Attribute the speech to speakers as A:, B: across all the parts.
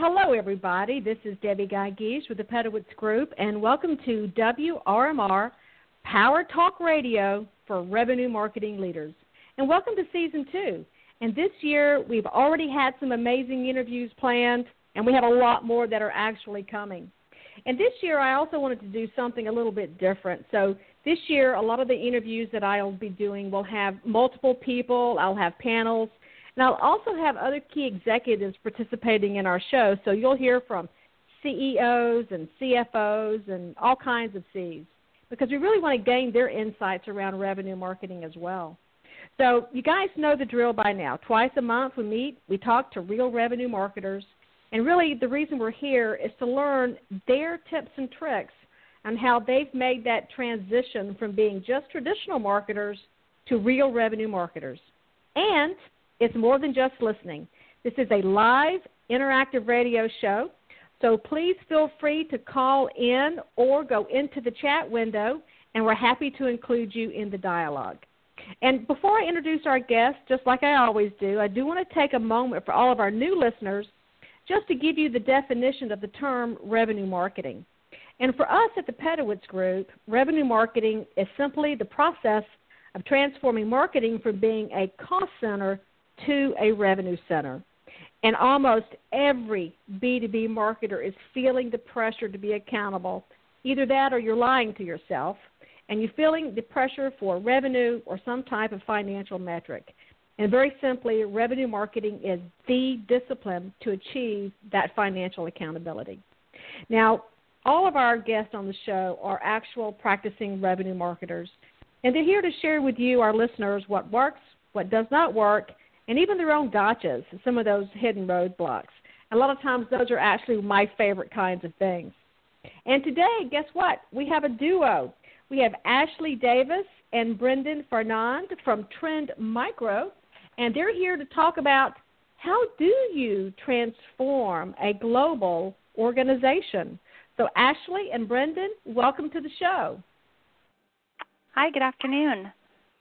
A: hello, everybody. This is Debbie Guy-Geesh with the Pedowitz Group, and welcome to WRMR Power Talk Radio for Revenue Marketing Leaders. And welcome to Season 2. And this year, we've already had some amazing interviews planned, and we have a lot more that are actually coming. And this year, I also wanted to do something a little bit different. So this year, a lot of the interviews that I'll be doing will have multiple people. I'll have panels. And I'll also have other key executives participating in our show, so you'll hear from CEOs and CFOs and all kinds of Cs, because we really want to gain their insights around revenue marketing as well. So you guys know the drill by now. Twice a month we meet, we talk to real revenue marketers, and really the reason we're here is to learn their tips and tricks on how they've made that transition from being just traditional marketers to real revenue marketers. And it's more than just listening. This is a live, interactive radio show, so please feel free to call in or go into the chat window, and we're happy to include you in the dialogue. And before I introduce our guest, just like I always do, I do want to take a moment for all of our new listeners just to give you the definition of the term revenue marketing. And for us at the Pedowitz Group, revenue marketing is simply the process of transforming marketing from being a cost center to a revenue center. And almost every B2B marketer is feeling the pressure to be accountable. Either that or you're lying to yourself, and you're feeling the pressure for revenue or some type of financial metric. And very simply, revenue marketing is the discipline to achieve that financial accountability. Now, all of our guests on the show are actual practicing revenue marketers, and they're here to share with you, our listeners, what works, what does not work, and even their own gotchas, some of those hidden roadblocks. A lot of times those are actually my favorite kinds of things. And today, guess what? We have a duo. We have Ashley Davis and Brendan Fernand from Trend Micro, and they're here to talk about how do you transform a global organization. So Ashley and Brendan, welcome to the show.
B: Hi, good afternoon.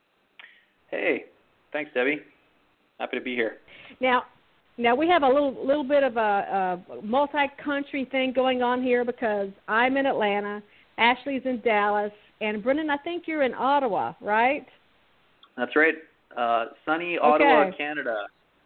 C: Hey, thanks, Debbie. Happy to be here.
A: Now we have a little bit of a multi-country thing going on here because I'm in Atlanta, Ashley's in Dallas, and Brendan, I think you're in Ottawa, right?
C: That's right. Sunny Ottawa, Canada.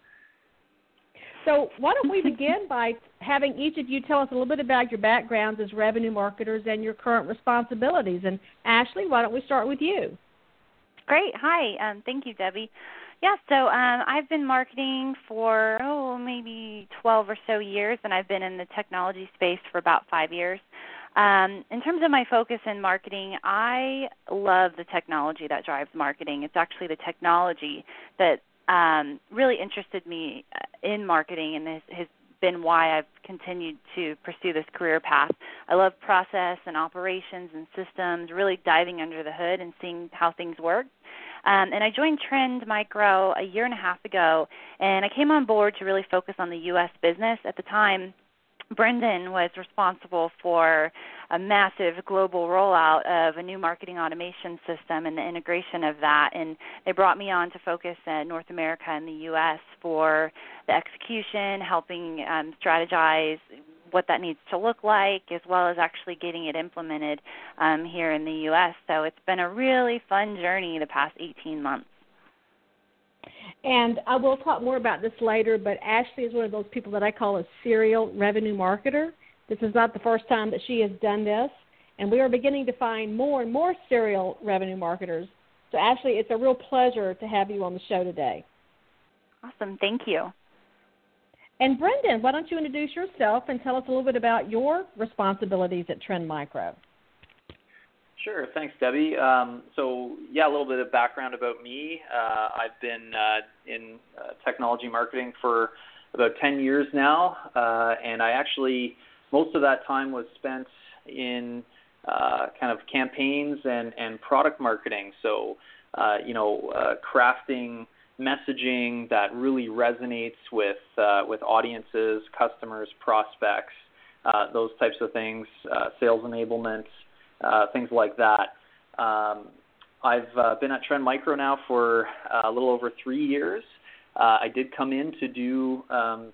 A: So why don't we begin by having each of you tell us a little bit about your backgrounds as revenue marketers and your current responsibilities. And Ashley, why don't we start with you?
B: Great. Hi. Thank you, Debbie. Yeah, so I've been marketing for, maybe 12 or so years, and I've been in the technology space for about 5 years. In terms of my focus in marketing, I love the technology that drives marketing. It's actually the technology that really interested me in marketing, and has been why I've continued to pursue this career path. I love process and operations and systems, really diving under the hood and seeing how things work. And I joined Trend Micro a year and a half ago, and I came on board to really focus on the U.S. business. At the time, Brendan was responsible for a massive global rollout of a new marketing automation system and the integration of that, and they brought me on to focus North America and the U.S. for the execution, helping strategize what that needs to look like, as well as actually getting it implemented here in the U.S. So it's been a really fun journey the past 18 months.
A: And I will talk more about this later, but Ashley is one of those people that I call a serial revenue marketer. This is not the first time that she has done this, and we are beginning to find more and more serial revenue marketers. So, Ashley, it's a real pleasure to have you on the show today.
B: Awesome. Thank you.
A: And Brendan, why don't you introduce yourself and tell us a little bit about your responsibilities at Trend Micro?
C: Sure. Thanks, Debbie. A little bit of background about me. I've been in technology marketing for about 10 years now, and I actually, most of that time was spent in kind of campaigns and product marketing. So, crafting messaging that really resonates with audiences, customers, prospects, those types of things, sales enablement, things like that. I've been at Trend Micro now for a little over 3 years. I did come in to do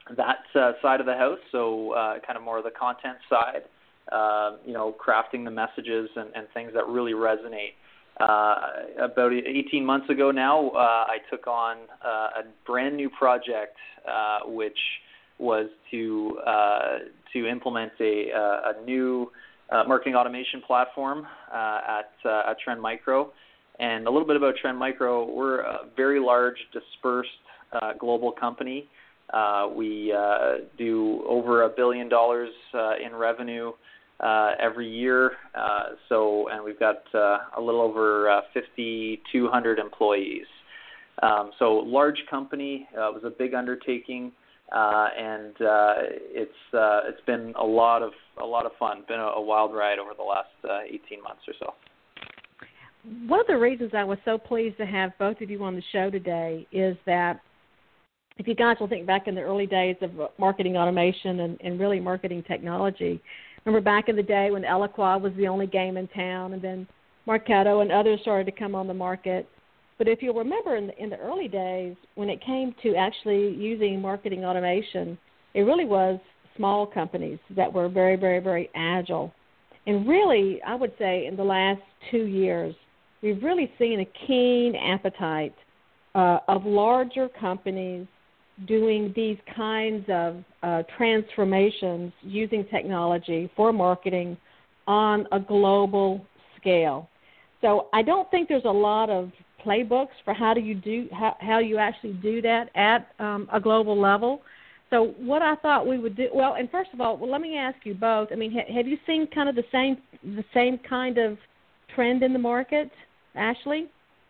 C: that side of the house, so kind of more of the content side, crafting the messages and things that really resonate. About 18 months ago now, I took on a brand new project, which was to implement a new marketing automation platform at Trend Micro. And a little bit about Trend Micro, we're a very large, dispersed global company. We do over $1 billion in revenue every year. And we've got a little over 5,200 employees. So large company. It was a big undertaking, and it's been a lot of fun. Been a wild ride over the last 18 months or so.
A: One of the reasons I was so pleased to have both of you on the show today is that if you guys will think back in the early days of marketing automation and really marketing technology, remember back in the day when Eloqua was the only game in town, and then Marketo and others started to come on the market. But if you'll remember in the early days, when it came to actually using marketing automation, it really was small companies that were very, very, very agile. And really, I would say in the last 2 years, we've really seen a keen appetite of larger companies doing these kinds of transformations using technology for marketing on a global scale. So I don't think there's a lot of playbooks for how you actually do that at a global level. So what I thought we would do, and first of all, let me ask you both. I mean, have you seen kind of the same kind of trend in the market, Ashley?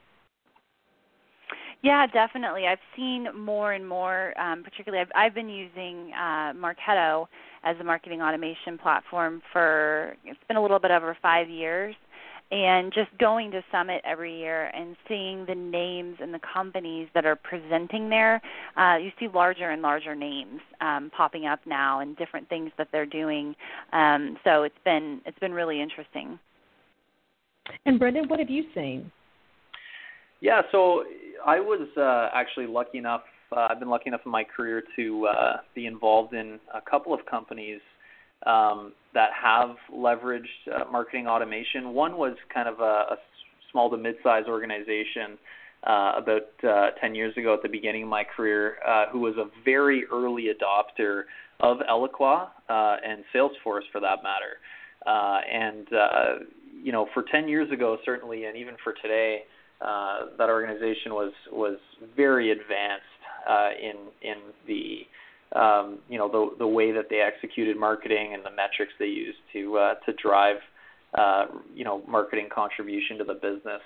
B: Yeah, definitely. I've seen more and more, particularly I've been using Marketo as a marketing automation platform it's been a little bit over 5 years, and just going to Summit every year and seeing the names and the companies that are presenting there, you see larger and larger names popping up now and different things that they're doing. So it's been really interesting.
A: And Brendan, what have you seen?
C: Yeah, so I was actually lucky enough, I've been lucky enough in my career to be involved in a couple of companies that have leveraged marketing automation. One was kind of a small to mid-sized organization about 10 years ago at the beginning of my career, who was a very early adopter of Eloqua and Salesforce for that matter. For 10 years ago, certainly, and even for today, that organization was very advanced in the way that they executed marketing and the metrics they used to drive marketing contribution to the business.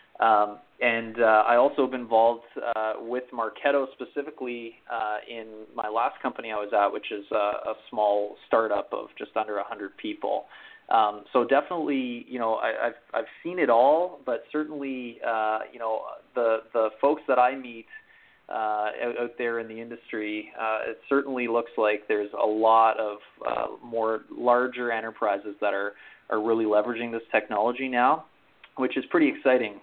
C: I also been involved with Marketo specifically in my last company I was at, which is a small startup of just under 100 people. So definitely, I've seen it all, but certainly, the folks that I meet out there in the industry, it certainly looks like there's a lot of more larger enterprises that are really leveraging this technology now, which is pretty exciting.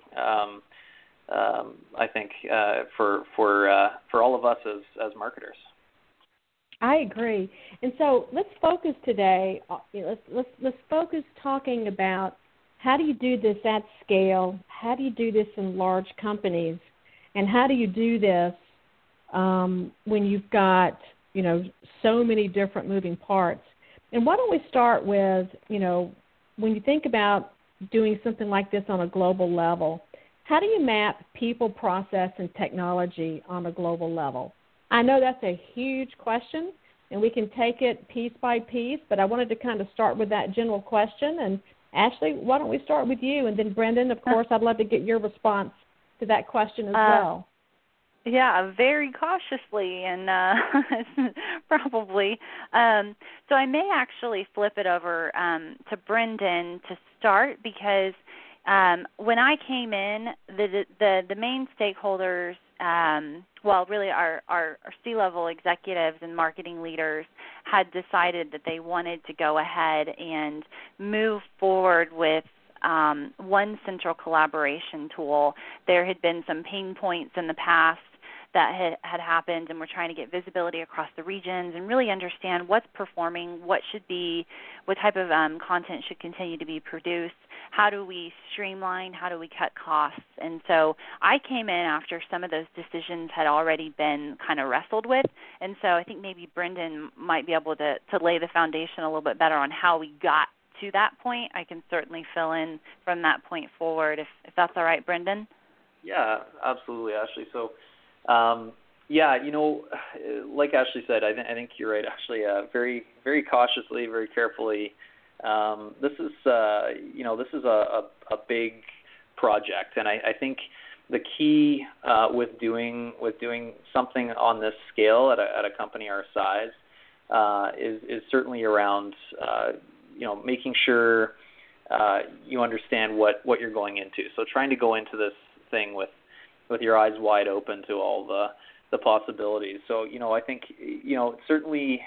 C: I think for all of us as marketers.
A: I agree. And so let's focus today. Let's focus talking about how do you do this at scale? How do you do this in large companies? And how do you do this when you've got so many different moving parts? And why don't we start with when you think about doing something like this on a global level, how do you map people, process, and technology on a global level? I know that's a huge question, and we can take it piece by piece, but I wanted to kind of start with that general question. And Ashley, why don't we start with you? And then Brendan, of course, I'd love to get your response to that question as well.
B: Yeah, very cautiously and probably. So I may actually flip it over to Brendan to start because when I came in, the main stakeholders, really our C-level executives and marketing leaders had decided that they wanted to go ahead and move forward with one central collaboration tool. There had been some pain points in the past that had happened, and we're trying to get visibility across the regions and really understand what's performing, what type of content should continue to be produced, how do we streamline, how do we cut costs. And so I came in after some of those decisions had already been kind of wrestled with, and so I think maybe Brendan might be able to lay the foundation a little bit better on how we got to that point. I can certainly fill in from that point forward if that's all right, Brendan.
C: Yeah, absolutely, Ashley. So, like Ashley said, I think you're right. Actually, very, very cautiously, very carefully. This is a big project, and I think the key with doing something on this scale at a company our size is certainly around making sure you understand what you're going into. So trying to go into this thing with your eyes wide open to all the possibilities. So I think certainly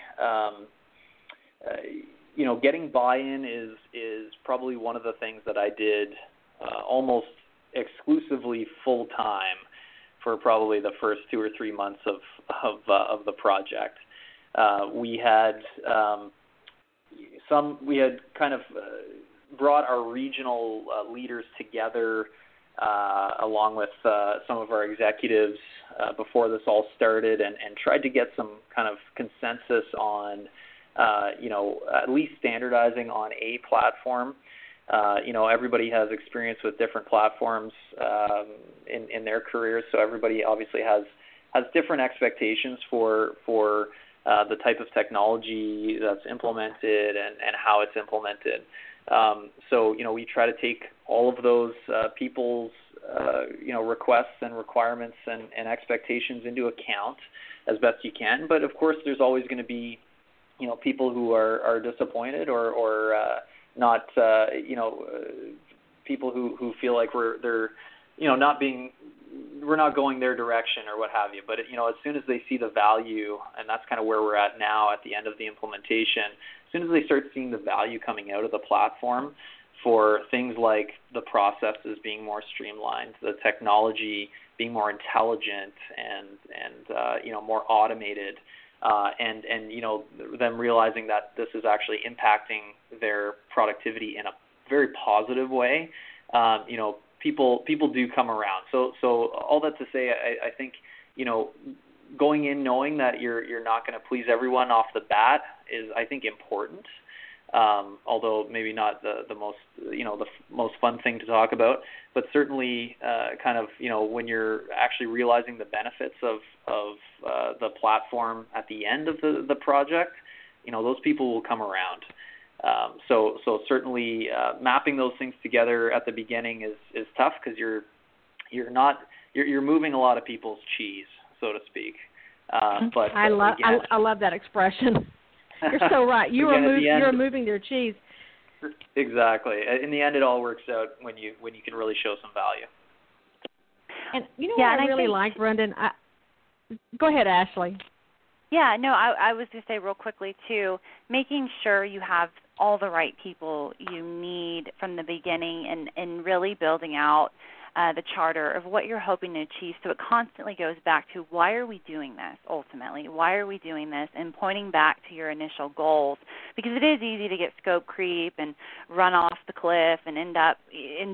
C: getting buy-in is probably one of the things that I did almost exclusively full time for probably the first 2 or 3 months of the project. We had kind of brought our regional leaders together along with some of our executives before this all started, and tried to get some kind of consensus on at least standardizing on a platform. Everybody has experience with different platforms in their careers, so everybody obviously has different expectations for the type of technology that's implemented and how it's implemented. So we try to take all of those people's requests and requirements and expectations into account as best you can. But of course, there's always going to be people who are disappointed or not people who feel like we're not going their direction or what have you. But as soon as they see the value, and that's kind of where we're at now at the end of the implementation, as soon as they start seeing the value coming out of the platform for things like the processes being more streamlined, the technology being more intelligent and more automated, and them realizing that this is actually impacting their productivity in a very positive way, people do come around. So all that to say, I think going in knowing that you're not going to please everyone off the bat is, I think, important. Although maybe not the most fun thing to talk about, but certainly kind of when you're actually realizing the benefits of the platform at the end of the project, those people will come around. So certainly mapping those things together at the beginning is tough because you're moving a lot of people's cheese, so to speak. But
A: I love that expression. You're so right. You're moving their cheese.
C: Exactly. In the end, it all works out when you can really show some value.
A: And what I really like, Brendan? Go ahead, Ashley.
B: Yeah, no, I was going to say real quickly, too, making sure you have all the right people you need from the beginning and really building out the charter of what you're hoping to achieve, so it constantly goes back to why are we doing this ultimately? Why are we doing this? And pointing back to your initial goals, because it is easy to get scope creep and run off the cliff and end up in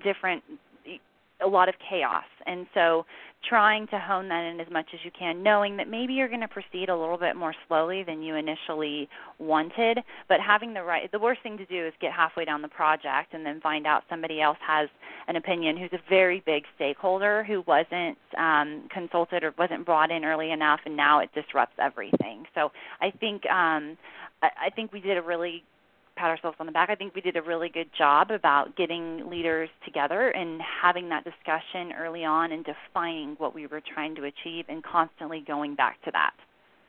B: a lot of chaos. And so trying to hone that in as much as you can, knowing that maybe you're going to proceed a little bit more slowly than you initially wanted, but having the worst thing to do is get halfway down the project and then find out somebody else has an opinion who's a very big stakeholder who wasn't consulted or wasn't brought in early enough, and now it disrupts everything. So I think we did pat ourselves on the back. I think we did a really good job about getting leaders together and having that discussion early on and defining what we were trying to achieve and constantly going back to that.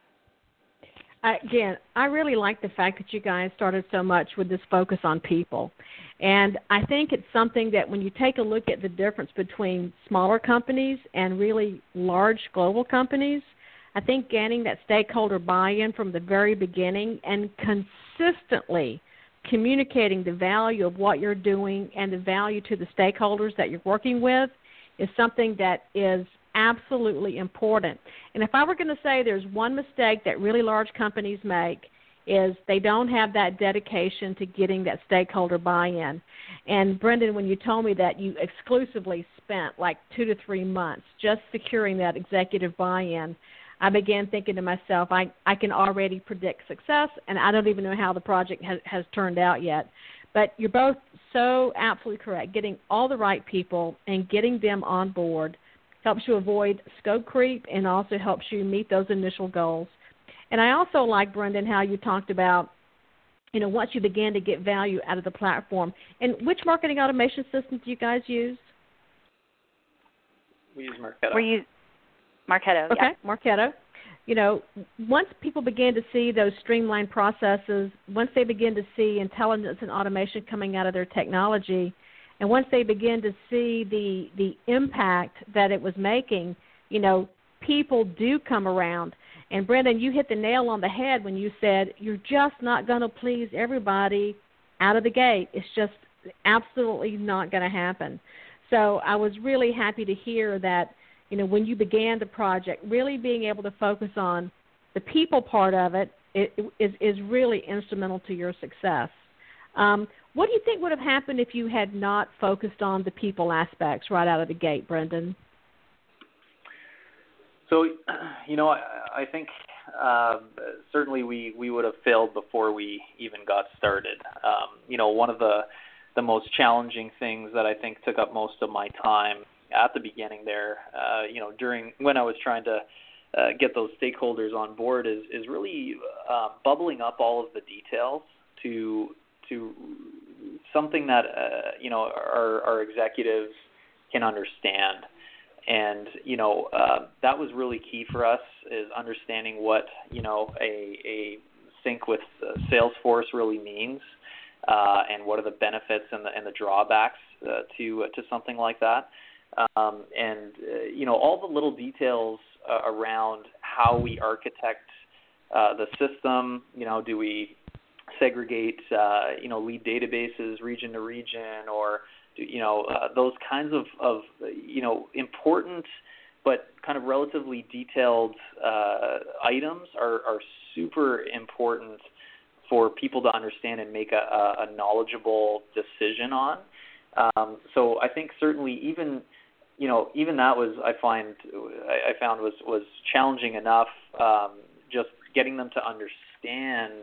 A: Again, I really like the fact that you guys started so much with this focus on people. And I think it's something that when you take a look at the difference between smaller companies and really large global companies, I think gaining that stakeholder buy-in from the very beginning and consistently communicating the value of what you're doing and the value to the stakeholders that you're working with is something that is absolutely important. And if I were going to say there's one mistake that really large companies make, is they don't have that dedication to getting that stakeholder buy-in. And Brendan, when you told me that you exclusively spent like 2 to 3 months just securing that executive buy-in, I began thinking to myself, I can already predict success, and I don't even know how the project has turned out yet. But you're both so absolutely correct. Getting all the right people and getting them on board helps you avoid scope creep and also helps you meet those initial goals. And I also like, Brendan, how you talked about, once you began to get value out of the platform. And which marketing automation systems do you guys use?
C: We use Marketo.
B: Marketo,
A: okay,
B: yeah.
A: Marketo. Once people begin to see those streamlined processes, once they begin to see intelligence and automation coming out of their technology, and once they begin to see the impact that it was making, people do come around. And, Brendan, you hit the nail on the head when you said you're just not going to please everybody out of the gate. It's just absolutely not going to happen. So I was really happy to hear that, when you began the project, really being able to focus on the people part of it is really instrumental to your success. What do you think would have happened if you had not focused on the people aspects right out of the gate, Brendan?
C: So, I think certainly we would have failed before we even got started. One of the most challenging things that I think took up most of my time at the beginning there, during when I was trying to get those stakeholders on board is really bubbling up all of the details to something that our executives can understand. And, that was really key for us, is understanding what, a sync with Salesforce really means, and what are the benefits and the drawbacks to something like that. All the little details around how we architect the system. Do we segregate, lead databases region to region, or those kinds of important but kind of relatively detailed items are super important for people to understand and make a knowledgeable decision on. So I think certainly even that was I found was challenging enough, just getting them to understand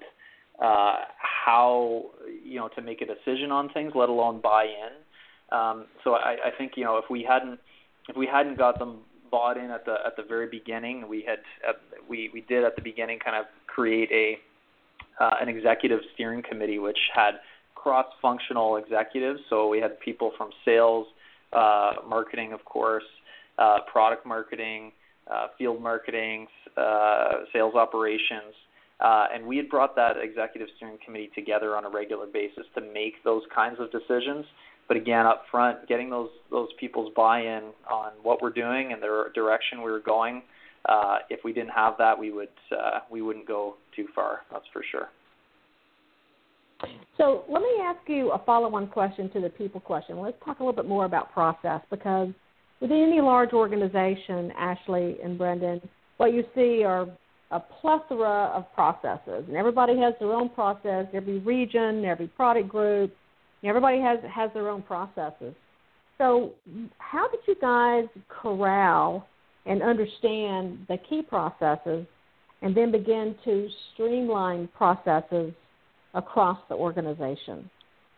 C: how to make a decision on things, let alone buy in. So I think if we hadn't got them bought in at the very beginning, we did at the beginning kind of create an executive steering committee which had cross-functional executives. So we had people from sales, marketing, of course, product marketing, field marketing, sales operations. And we had brought that executive steering committee together on a regular basis to make those kinds of decisions. But again, up front, getting those people's buy-in on what we're doing and the direction we were going. If we didn't have that, we wouldn't go too far. That's for sure.
A: So let me ask you a follow-on question to the people question. Let's talk a little bit more about process, because within any large organization, Ashley and Brendan, what you see are a plethora of processes, and everybody has their own process. Every region, every product group, everybody has their own processes. So how did you guys corral and understand the key processes and then begin to streamline processes across the organization?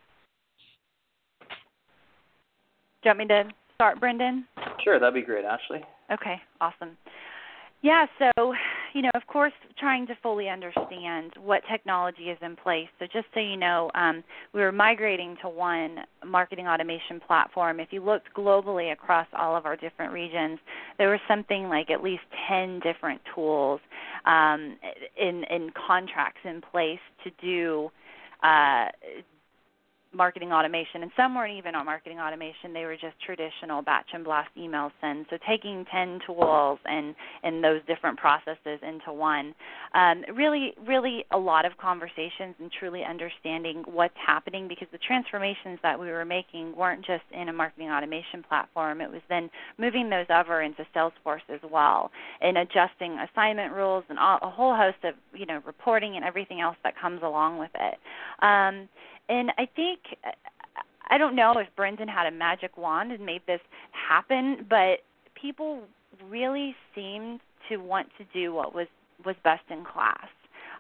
B: Do you want me to start, Brendan?
C: Sure, that'd be great, Ashley.
B: Okay, awesome. Yeah, so, of course, trying to fully understand what technology is in place. So just so you know, we were migrating to one marketing automation platform. If you looked globally across all of our different regions, there was something like at least 10 different tools in contracts in place to do marketing automation, and some weren't even on marketing automation. They were just traditional batch and blast email sends. So taking 10 tools and those different processes into one. Really a lot of conversations and truly understanding what's happening, because the transformations that we were making weren't just in a marketing automation platform. It was then moving those over into Salesforce as well and adjusting assignment rules and a whole host of, reporting and everything else that comes along with it. And I think, I don't know if Brendan had a magic wand and made this happen, but people really seemed to want to do what was best in class.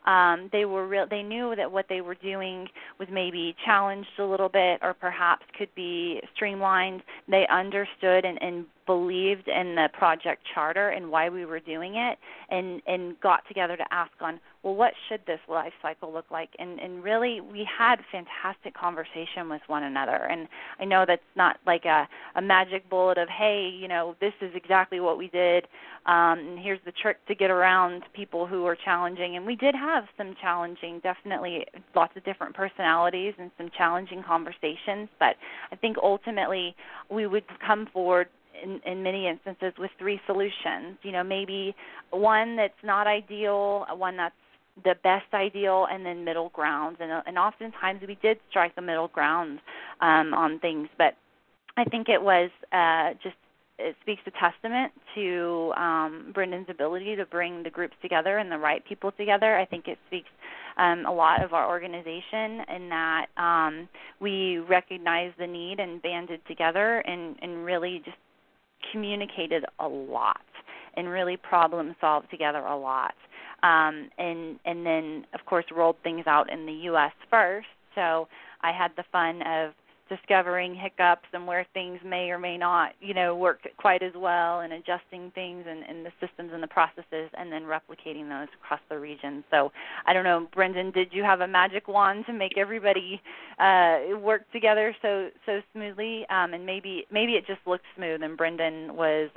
B: They knew that what they were doing was maybe challenged a little bit, or perhaps could be streamlined. They understood and believed in the project charter and why we were doing it, and got together to ask on, well, what should this life cycle look like? And really, we had fantastic conversation with one another. And I know that's not like a magic bullet of, hey, this is exactly what we did, and here's the trick to get around people who are challenging. And we did have some challenging, definitely lots of different personalities and some challenging conversations. But I think ultimately we would come forward in many instances with 3 solutions, maybe one that's not ideal, one that's the best ideal, and then middle grounds. And oftentimes we did strike a middle ground on things, but I think it was it speaks a testament to Brendan's ability to bring the groups together and the right people together. I think it speaks a lot of our organization in that we recognized the need and banded together and really just communicated a lot and really problem solved together a lot. And then, of course, rolled things out in the U.S. first. So I had the fun of discovering hiccups and where things may or may not, work quite as well, and adjusting things and the systems and the processes, and then replicating those across the region. So I don't know, Brendan, did you have a magic wand to make everybody work together so smoothly? And maybe it just looked smooth, and Brendan was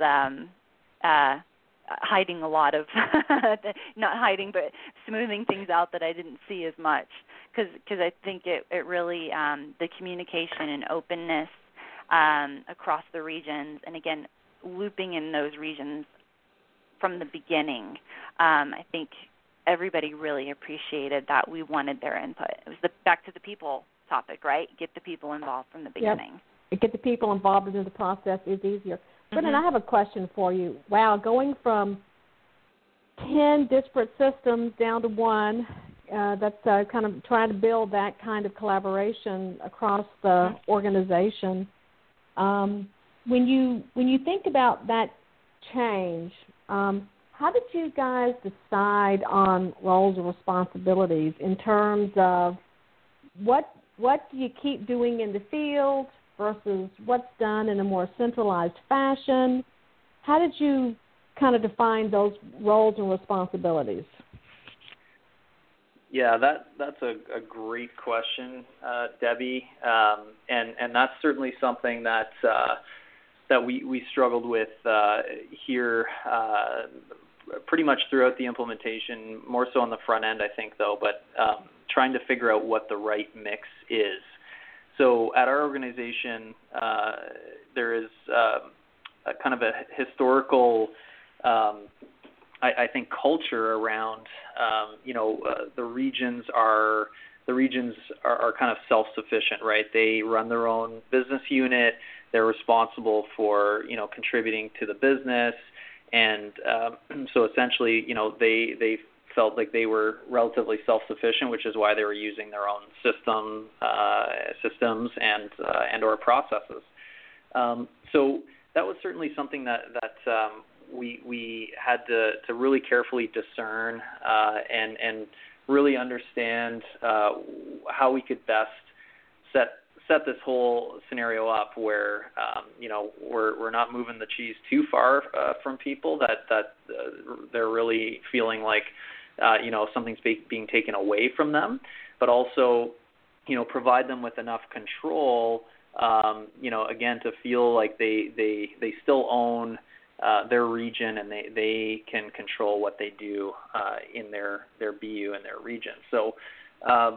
B: hiding a lot of, not hiding, but smoothing things out that I didn't see as much. Because I think it really, the communication and openness across the regions, and again, looping in those regions from the beginning, I think everybody really appreciated that we wanted their input. It was back to the people topic, right? Get the people involved from the beginning.
A: Yep. Get the people involved in the process is easier. Brendan, I have a question for you. Wow, going from 10 disparate systems down to one, that's kind of trying to build that kind of collaboration across the organization. When you think about that change, how did you guys decide on roles and responsibilities in terms of what do you keep doing in the field versus what's done in a more centralized fashion? How did you kind of define those roles and responsibilities?
C: Yeah, that's a great question, Debbie, and that's certainly something that we struggled with here pretty much throughout the implementation, more so on the front end, I think, though, but trying to figure out what the right mix is. So at our organization, there is a kind of a historical, I think, culture around, the regions are kind of self-sufficient, right? They run their own business unit. They're responsible for, contributing to the business. And so essentially, they felt like they were relatively self-sufficient, which is why they were using their own systems and or processes. So that was certainly something that we had to really carefully discern and really understand how we could best set this whole scenario up where we're not moving the cheese too far from people that they're really feeling like something's being taken away from them, but also provide them with enough control again to feel like they still own their region and they can control what they do in their BU and their region. So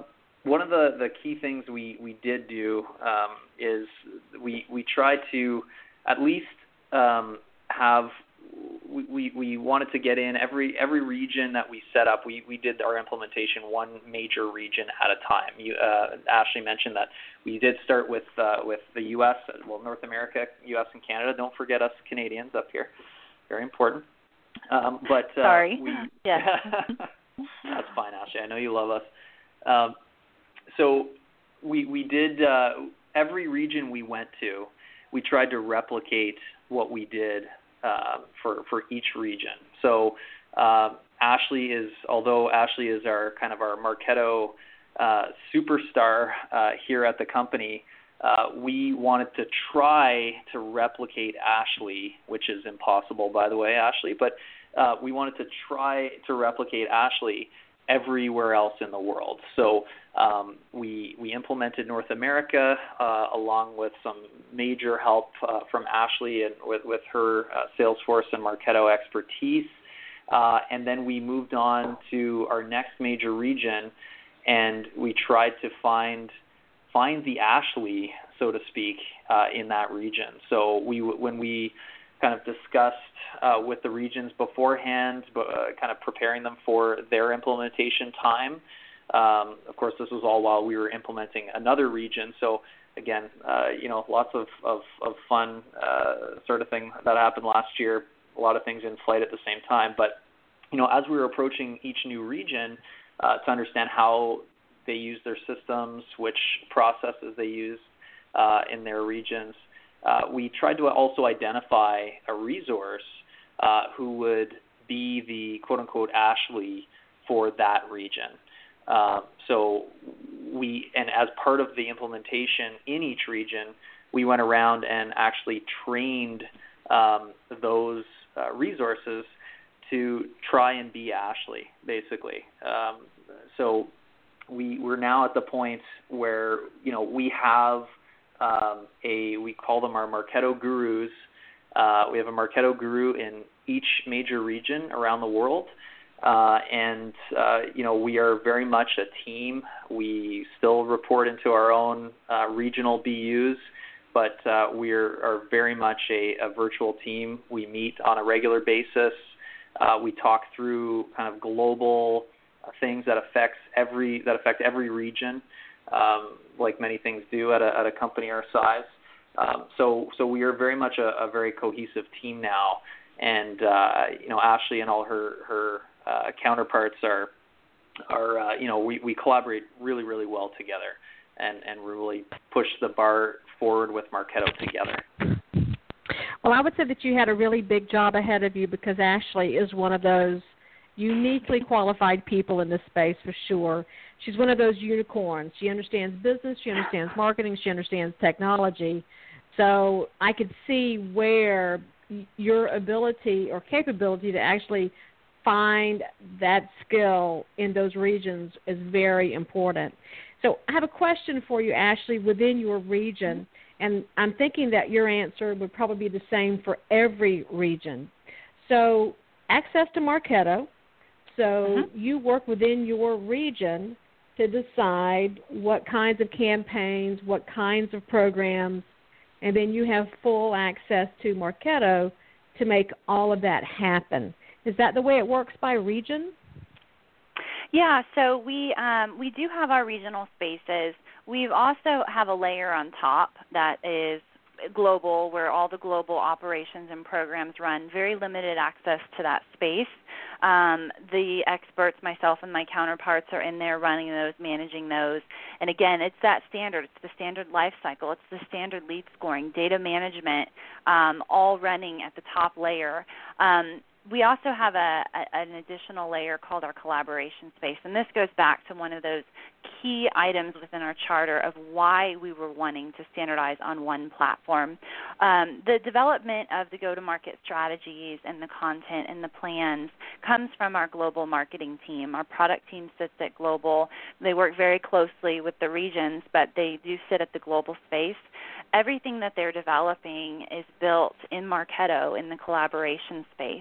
C: one of the key things we did do is we tried to at least have we wanted to get in every region that we set up. We did our implementation one major region at a time. Ashley mentioned that we did start with the U.S., well, North America, U.S. and Canada. Don't forget us Canadians up here. Very important. But
B: sorry.
C: Yeah. That's fine, Ashley. I know you love us. So we did every region we went to, we tried to replicate what we did for each region. So Ashley is our kind of our Marketo superstar here at the company. We wanted to try to replicate Ashley, which is impossible, by the way, Ashley, but we wanted to try to replicate Ashley everywhere else in the world. So we implemented North America along with some major help from Ashley and with her Salesforce and Marketo expertise. And then we moved on to our next major region, and we tried to find the Ashley, so to speak, in that region. So when we kind of discussed with the regions beforehand, kind of preparing them for their implementation time. Of course, this was all while we were implementing another region. So again, lots of fun sort of thing that happened last year. A lot of things in flight at the same time. But as we were approaching each new region to understand how they use their systems, which processes they use in their regions, we tried to also identify a resource who would be the quote-unquote Ashley for that region. And as part of the implementation in each region, we went around and actually trained those resources to try and be Ashley, basically. So we're now at the point where we have we call them our Marketo gurus. We have a Marketo guru in each major region around the world. And we are very much a team. We still report into our own regional BUs, but we are very much a virtual team. We meet on a regular basis. We talk through kind of global things that affect every region, like many things do at a company our size. So we are very much a very cohesive team now. And Ashley and all her counterparts are we collaborate really, really well together, and we really push the bar forward with Marketo together.
A: Well, I would say that you had a really big job ahead of you, because Ashley is one of those uniquely qualified people in this space for sure. She's one of those unicorns. She understands business, she understands marketing, she understands technology. So I could see where your ability or capability to actually find that skill in those regions is very important. So I have a question for you, Ashley, within your region, and I'm thinking that your answer would probably be the same for every region. So access to Marketo. So you work within your region to decide what kinds of campaigns, what kinds of programs, and then you have full access to Marketo to make all of that happen. Is that the way it works by region?
B: Yeah, so we do have our regional spaces. We also have a layer on top that is global, where all the global operations and programs run. Very limited access to that space. The experts, myself and my counterparts, are in there running those, managing those. And again, it's that standard. It's the standard life cycle. It's the standard lead scoring, data management, all running at the top layer. We also have an additional layer called our collaboration space, and this goes back to one of those key items within our charter of why we were wanting to standardize on one platform. The development of the go-to-market strategies and the content and the plans comes from our global marketing team. Our product team sits at global. They work very closely with the regions, but they do sit at the global space. Everything that they're developing is built in Marketo in the collaboration space.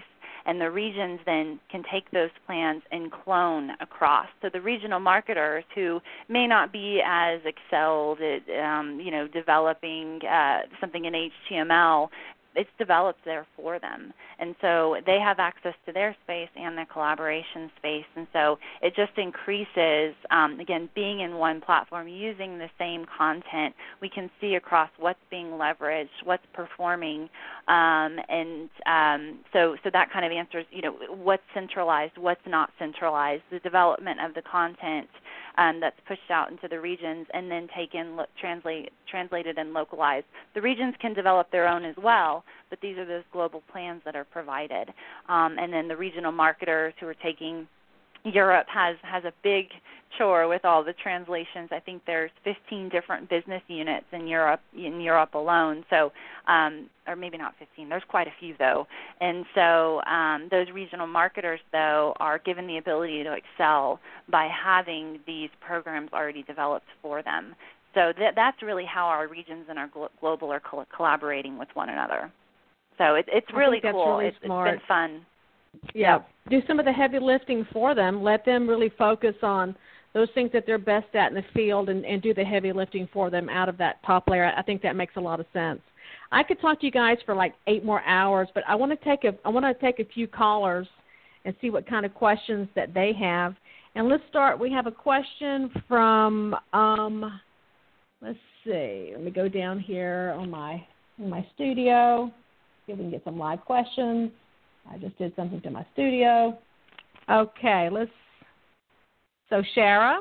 B: and the regions then can take those plans and clone across. So the regional marketers who may not be as excelled at, developing something in HTML, it's developed there for them. And so they have access to their space and their collaboration space. And so it just increases, again, being in one platform, using the same content. We can see across what's being leveraged, what's performing. So that kind of answers, what's centralized, what's not centralized, the development of the content that's pushed out into the regions and then taken, translated, and localized. The regions can develop their own as well, but these are those global plans that are provided. And then the regional marketers who are taking Europe has a big chore with all the translations. I think there's 15 different business units in Europe alone. So, or maybe not 15. There's quite a few though. And so those regional marketers though are given the ability to excel by having these programs already developed for them. So that's really how our regions and our global are collaborating with one another. So it's really cool.
A: Really
B: it's been fun.
A: Yeah, do some of the heavy lifting for them. Let them really focus on those things that they're best at in the field and do the heavy lifting for them out of that top layer. I think that makes a lot of sense. I could talk to you guys for like 8 more hours, but I want to take a few callers and see what kind of questions that they have. And let's start. We have a question from let's see. Let me go down here on my studio. See if we can get some live questions. I just did something to my studio. Okay, so Shara,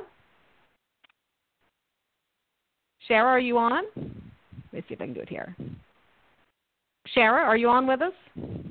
A: are you on? Let me see if I can do it here. Shara, are you on with us?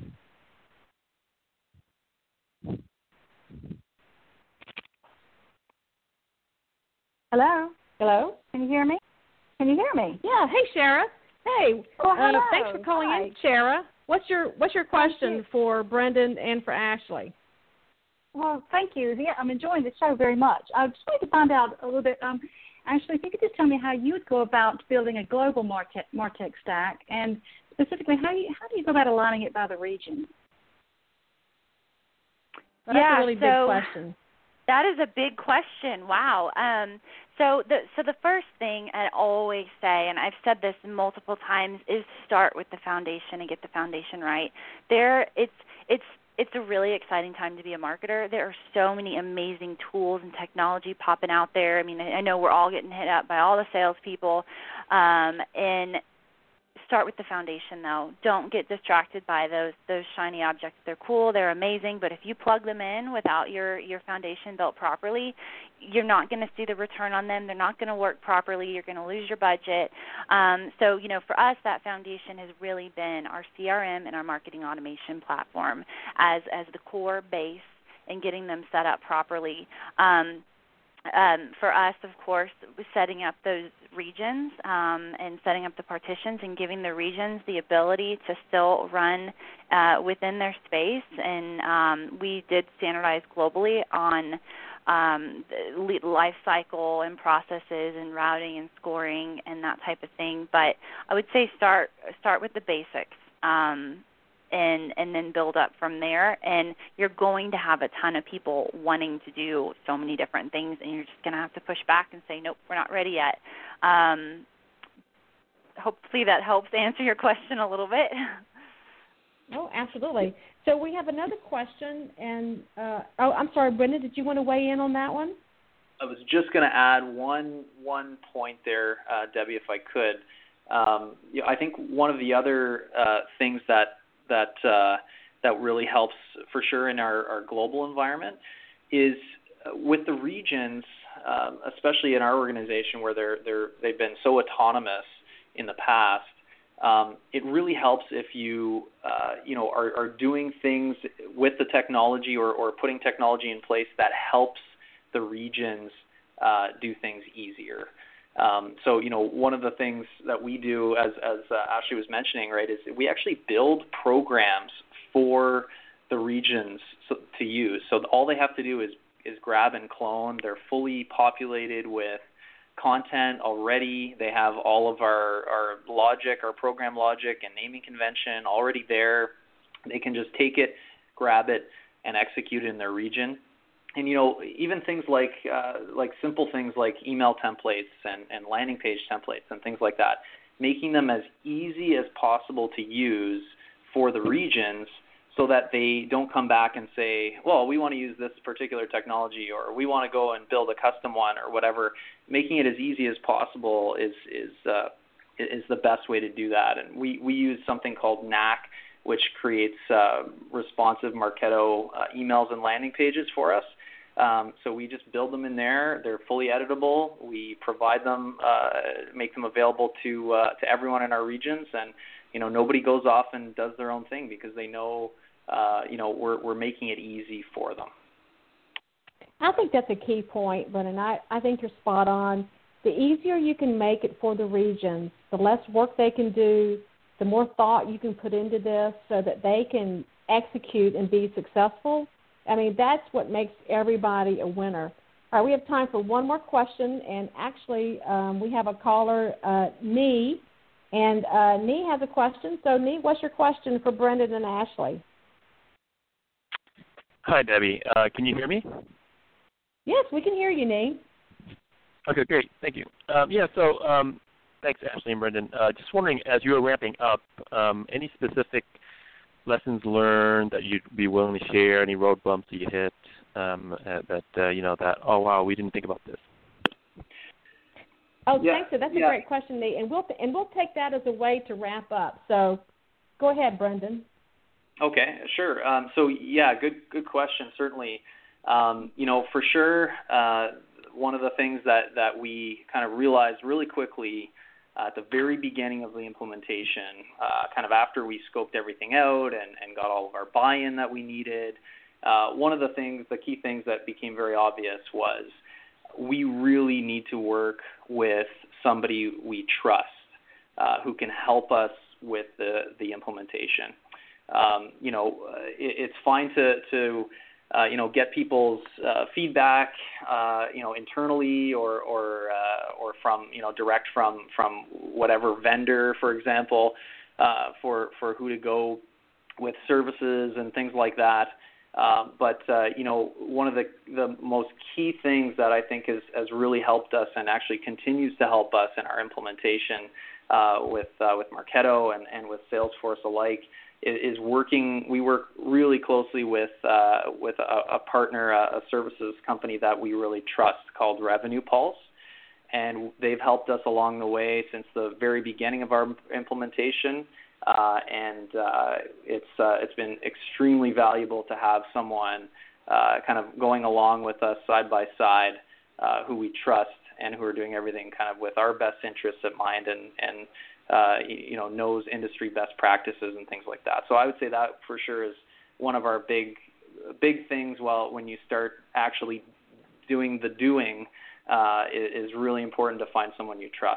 D: Hello?
A: Hello?
D: Can you hear me?
A: Yeah. Hey, Shara. Hey.
D: Oh, hello.
A: Thanks for calling
D: Hi.
A: in, Shara. What's your question for Brendan and for Ashley?
D: Well, thank you. Yeah, I'm enjoying the show very much. I just wanted to find out a little bit, Ashley, if you could just tell me how you would go about building a global MarTech stack, and specifically, how do you go about aligning it by the region?
A: Well, that's a really big question.
B: That is a big question. Wow. So the first thing I always say, and I've said this multiple times, is start with the foundation and get the foundation right. It's a really exciting time to be a marketer. There are so many amazing tools and technology popping out there. I mean, I know we're all getting hit up by all the salespeople, and start with the foundation, though. Don't get distracted by those shiny objects. They're cool, they're amazing, but if you plug them in without your foundation built properly, you're not going to see the return on them. They're not going to work properly. You're going to lose your budget. So, for us, that foundation has really been our CRM and our marketing automation platform as the core base and getting them set up properly. For us, of course, setting up those regions and setting up the partitions and giving the regions the ability to still run within their space. And we did standardize globally on life cycle and processes and routing and scoring and that type of thing. But I would say start with the basics. And then build up from there. And you're going to have a ton of people wanting to do so many different things, and you're just going to have to push back and say, nope, we're not ready yet. Hopefully that helps answer your question a little bit.
A: Oh, absolutely. So we have another question, and I'm sorry, Brenda, did you want to weigh in on that one?
C: I was just going to add one point there, Debbie, if I could. I think one of the other things that really helps for sure in our global environment is with the regions, especially in our organization where they've been so autonomous in the past. It really helps if you are doing things with the technology or putting technology in place that helps the regions do things easier. So, one of the things that we do, as Ashley was mentioning, right, is we actually build programs for the regions to use. So all they have to do is grab and clone. They're fully populated with content already. They have all of our logic, our program logic and naming convention already there. They can just take it, grab it and execute it in their region. And, even things like simple things like email templates and landing page templates and things like that, making them as easy as possible to use for the regions so that they don't come back and say, well, we want to use this particular technology, or we want to go and build a custom one, or whatever. Making it as easy as possible is the best way to do that. And we use something called Knack, which creates responsive Marketo emails and landing pages for us. So we just build them in there. They're fully editable. We provide them, make them available to everyone in our regions, and nobody goes off and does their own thing because they know we're making it easy for them.
A: I think that's a key point, Brendan. I think you're spot on. The easier you can make it for the regions, the less work they can do, the more thought you can put into this so that they can execute and be successful. I mean, that's what makes everybody a winner. All right, we have time for one more question, and actually we have a caller, Nee, and Nee has a question. So, Nee, what's your question for Brendan and Ashley?
E: Hi, Debbie. Can you hear me?
A: Yes, we can hear you, Nee.
E: Okay, great. Thank you. Thanks, Ashley and Brendan. Just wondering, as you were ramping up, any specific lessons learned that you'd be willing to share, any road bumps that you hit oh, wow, we didn't think about this?
A: Oh, thanks. So that's a great question, Nee, and we'll take that as a way to wrap up. So go ahead, Brendan.
C: Okay, sure. Good question, certainly. For sure, one of the things that we kind of realized really quickly at the very beginning of the implementation, kind of after we scoped everything out and got all of our buy-in that we needed, one of the key things that became very obvious was we really need to work with somebody we trust who can help us with the implementation. It's fine to get people's feedback, internally or from, direct from whatever vendor, for example, for who to go with services and things like that. But one of the most key things that I think has really helped us and actually continues to help us in our implementation with Marketo and with Salesforce alike is working. We work really closely with a partner, a services company that we really trust called Revenue Pulse, and they've helped us along the way since the very beginning of our implementation. It's been extremely valuable to have someone kind of going along with us side by side, who we trust and who are doing everything kind of with our best interests at mind and knows industry best practices and things like that. So I would say that for sure is one of our big things. When you start actually doing the doing, is really important to find someone you trust.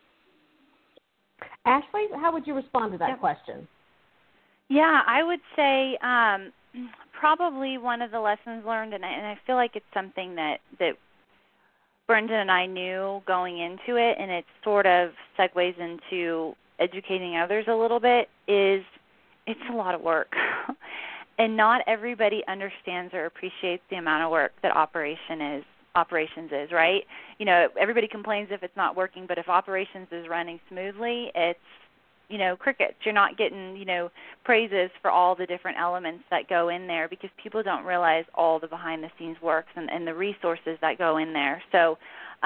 A: Ashley, how would you respond to that question?
B: Yeah, I would say probably one of the lessons learned, and I feel like it's something that Brendan and I knew going into it, and it sort of segues into educating others a little bit, is it's a lot of work. And not everybody understands or appreciates the amount of work that operations is, right? Everybody complains if it's not working, but if operations is running smoothly, it's, crickets. You're not getting, praises for all the different elements that go in there because people don't realize all the behind-the-scenes works and the resources that go in there. So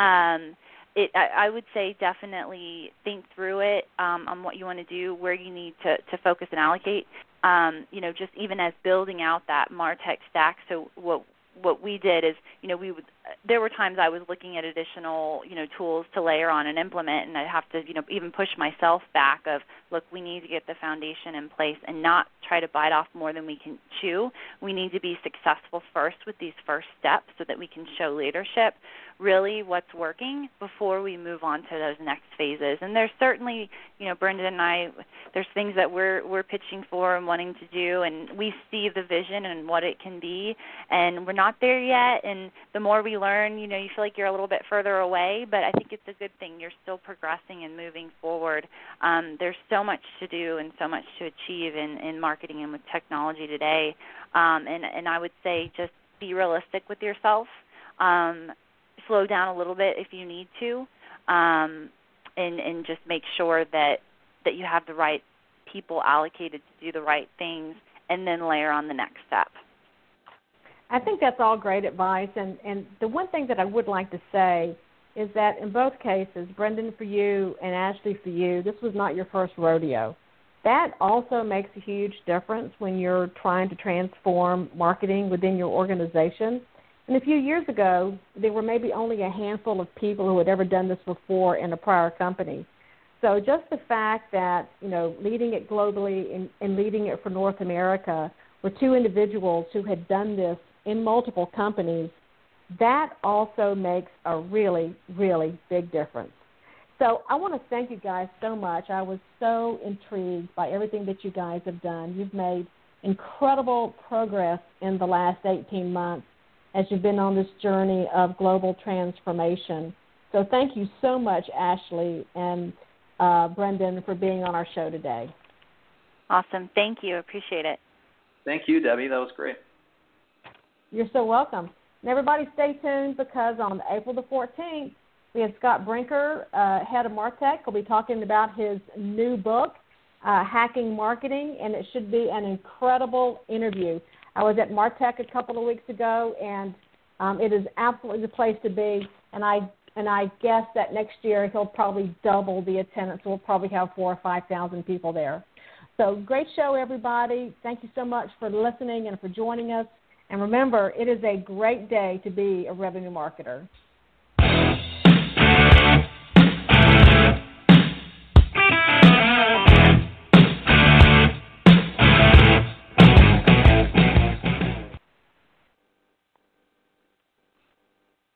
B: I would say definitely think through it on what you want to do, where you need to focus and allocate, just even as building out that MarTech stack. So what we did is, there were times I was looking at additional, tools to layer on and implement, and I'd have to, even push myself back of, look, we need to get the foundation in place and not try to bite off more than we can chew. We need to be successful first with these first steps so that we can show leadership really what's working before we move on to those next phases. And there's certainly, Brendan and I, there's things that we're pitching for and wanting to do, and we see the vision and what it can be, and we're not there yet. And the more we learn, you feel like you're a little bit further away, but I think it's a good thing. You're still progressing and moving forward. There's so much to do and so much to achieve in marketing and with technology today. And I would say just be realistic with yourself. Slow down a little bit if you need to, and just make sure that you have the right people allocated to do the right things, and then layer on the next step.
A: I think that's all great advice, and the one thing that I would like to say is that in both cases, Brendan for you and Ashley for you, this was not your first rodeo. That also makes a huge difference when you're trying to transform marketing within your organization. And a few years ago, there were maybe only a handful of people who had ever done this before in a prior company. So just the fact that, leading it globally and leading it for North America were two individuals who had done this in multiple companies, that also makes a really, really big difference. So I want to thank you guys so much. I was so intrigued by everything that you guys have done. You've made incredible progress in the last 18 months as you've been on this journey of global transformation. So thank you so much, Ashley and Brendan, for being on our show today.
B: Awesome. Thank you. Appreciate it.
C: Thank you, Debbie. That was great.
A: You're so welcome. And everybody stay tuned, because on April the 14th, we have Scott Brinker, head of MarTech. He'll be talking about his new book, Hacking Marketing, and it should be an incredible interview. I was at MarTech a couple of weeks ago, and it is absolutely the place to be, and I guess that next year he'll probably double the attendance. We'll probably have 4,000 or 5,000 people there. So great show, everybody. Thank you so much for listening and for joining us. And remember, it is a great day to be a revenue marketer.